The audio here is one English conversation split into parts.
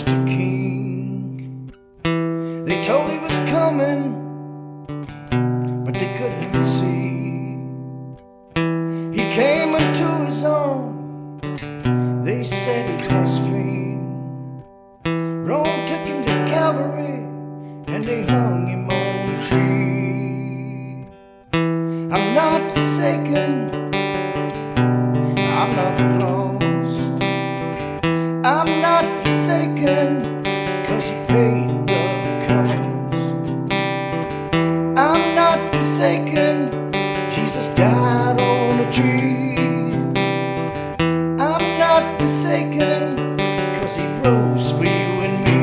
promised a king. They told he was coming, but they couldn't see. He came into his own, they said he blasphemed. Rome took him to Calvary, and they hung him on a tree. I'm not forsaken, I'm not lost. I'm not forsaken, 'cause he paid the cost. I'm not forsaken, Jesus died on a tree. I'm not forsaken, 'cause he rose for you and me.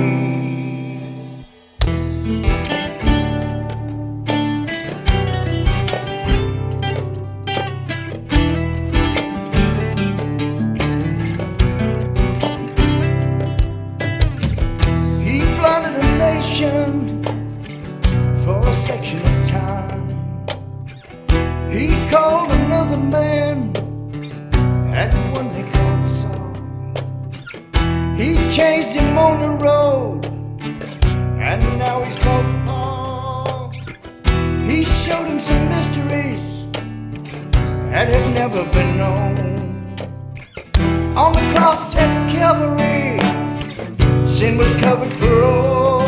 For a section of time, he called another man at one they called Saul. He changed him on the road, and now he's called Paul. He showed him some mysteries that had never been known. On the cross at Calvary, sin was covered for all.